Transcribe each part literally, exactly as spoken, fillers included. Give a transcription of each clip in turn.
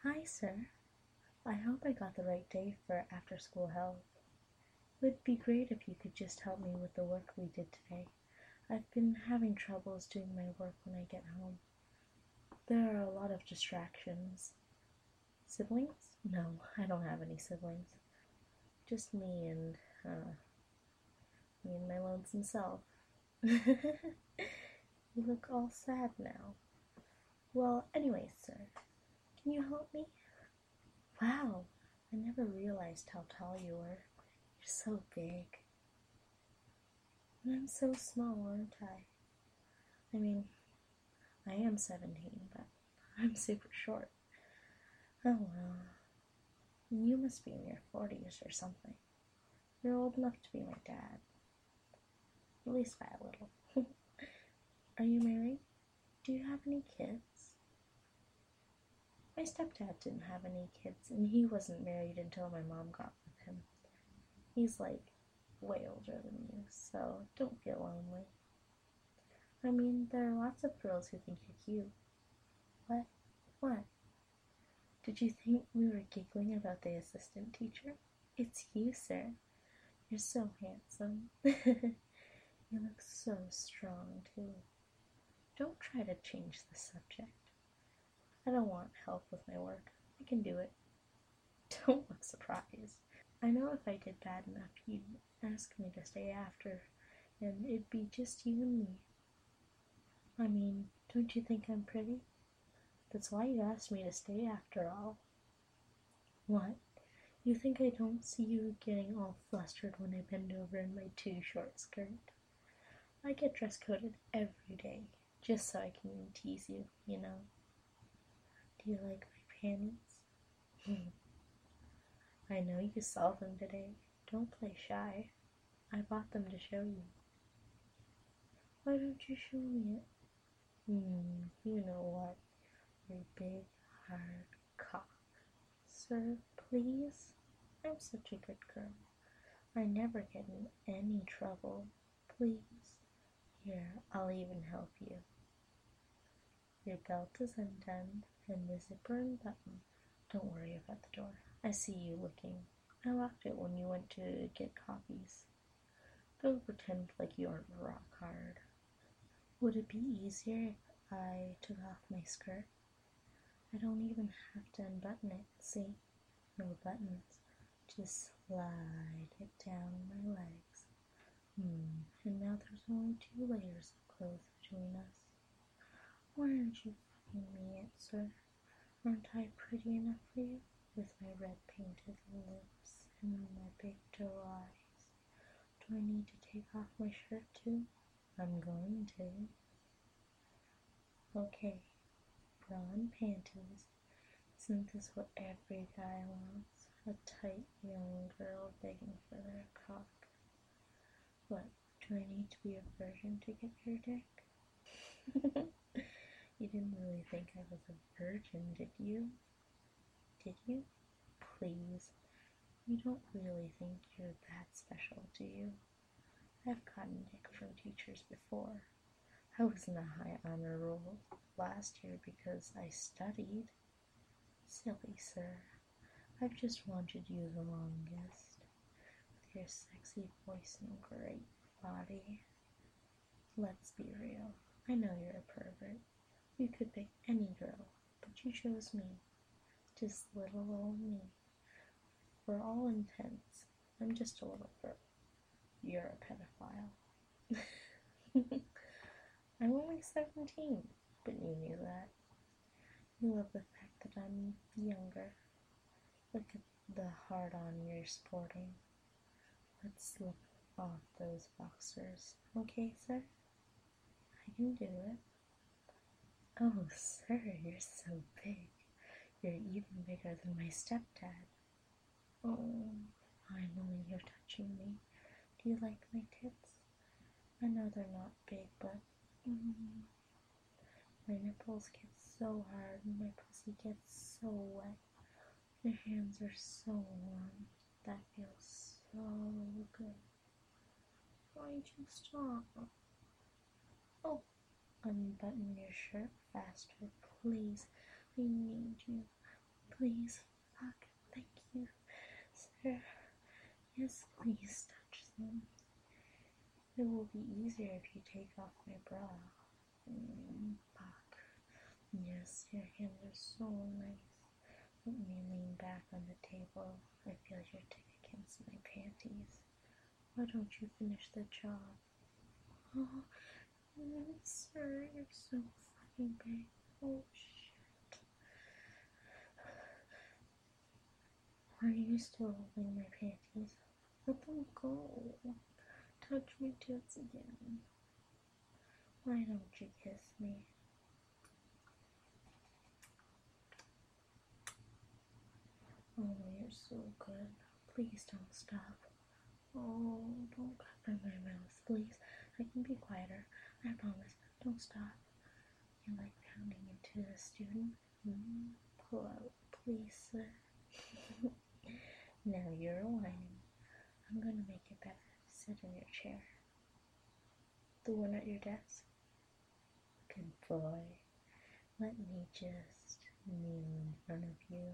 Hi, sir. I hope I got the right day for after school help. It would be great if you could just help me with the work we did today. I've been having troubles doing my work when I get home. There are a lot of distractions. Siblings? No, I don't have any siblings. Just me and, uh, me and my lonesome self. You look all sad now. Well, anyway, sir, can you help me? Wow, I never realized how tall you were. You're so big. And I'm so small, aren't I? I mean, I am seventeen, but I'm super short. Oh well. You must be in your forties or something. You're old enough to be my dad. At least by a little. Are you married? Do you have any kids? My stepdad didn't have any kids, and he wasn't married until my mom got with him. He's like way older than you, so don't feel lonely. I mean, there are lots of girls who think you're cute. What? What? Did you think we were giggling about the assistant teacher? It's you, sir. You're so handsome. You look so strong, too. Don't try to change the subject. I don't want help with my work. I can do it. Don't look surprised. I know if I did bad enough, you'd ask me to stay after, and it'd be just you and me. I mean, don't you think I'm pretty? That's why you asked me to stay after all. What? You think I don't see you getting all flustered when I bend over in my too short skirt? I get dress coded every day, just so I can tease you, you know. Do you like my panties? I know you saw them today. Don't play shy. I bought them to show you. Why don't you show me it? Hmm, you know what? Your big, hard cock. Sir, please? I'm such a good girl. I never get in any trouble. Please. Here, I'll even help you. Your belt is undone, and the zipper unbuttoned. Don't worry about the door. I see you looking. I locked it when you went to get copies. Don't pretend like you aren't rock hard. Would it be easier if I took off my skirt? I don't even have to unbutton it, see? No buttons. Just slide it down my legs. Hmm, and now there's only two layers of clothes between us. Why aren't you fucking me yet, sir? Aren't I pretty enough for you? With my red painted lips and my big doe eyes. Do I need to take off my shirt too? I'm going to. Okay, bra and panties. Isn't this what every guy wants? A tight young girl begging for their cock. What, do I need to be a virgin to get your dick? You didn't really think I was a virgin, did you? Did you? Please. You don't really think you're that special, do you? I've gotten dick from teachers before. I was in a high honor roll last year because I studied. Silly, sir. I've just wanted you the longest. With your sexy voice and great body. Let's be real. I know you're a pervert. You could pick any girl, but you chose me. Just little old me. For all intents, I'm just a little girl. You're a pedophile. I'm only seventeen, but you knew that. You love the fact that I'm younger. Look at the hard-on you're sporting. Let's slip off those boxers, okay, sir? I can do it. Oh, sir, you're so big. You're even bigger than my stepdad. Oh, finally you're touching me. Do you like my tits? I know they're not big, but mm, my nipples get so hard and my pussy gets so wet. Your hands are so warm. That feels so good. Why'd you stop? Oh, unbutton your shirt faster, please. I need you. Please. Fuck. Thank you, sir. Yes, please touch them. It will be easier if you take off my bra. Mm, fuck. Yes, your hands are so nice. Let me lean back on the table. I feel your dick against my panties. Why don't you finish the job? Oh, mm, sir, you're so fucking big. Oh, shit. Are you still holding my panties? Let them go. Touch my tits again. Why don't you kiss me? Oh, you're so good. Please don't stop. Oh, don't cover my mouth, please. I can be quieter. I promise. Don't stop. You like pounding into the student? Mm, pull out, please, sir. Now you're whining. I'm gonna make it better. Sit in your chair. The one at your desk? Good boy. Let me just kneel in front of you.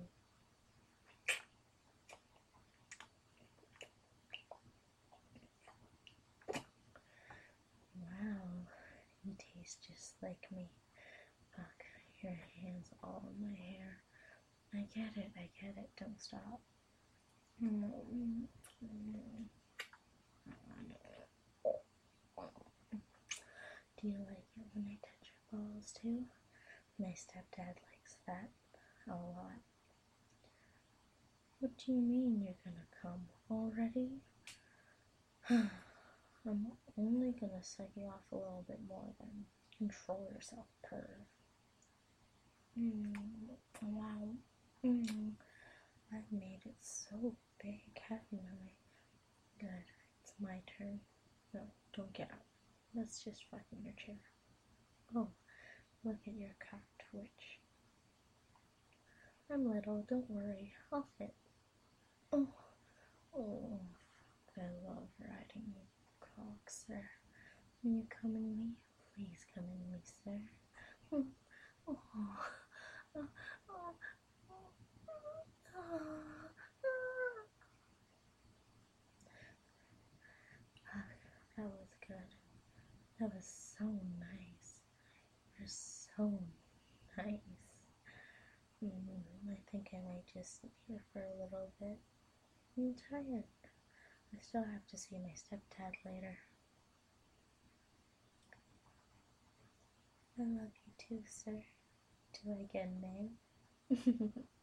Wow, you taste just like me. Fuck, your hands all in my hair. I get it, I get it. Don't stop. Mm-hmm. Do you like it when I touch your balls too? My stepdad likes that a lot. What do you mean you're gonna come already? I'm only gonna suck you off a little bit more then. Control yourself, perv. Mm, wow. Mm, I've made it so big, haven't I? Good. It's my turn. No, don't get up. Let's just fuck in your chair. Oh, look at your cock twitch. I'm little, don't worry. I'll fit. Oh, oh, fuck, I love riding your cock, sir. Will you come in me? Please come in me, sir. Oh, oh, oh, oh, oh. That was good. That was so nice. You're so nice. Mm, I think I might just sit here for a little bit. I'm tired. I still have to see my stepdad later. I love you too, sir. Till again, May.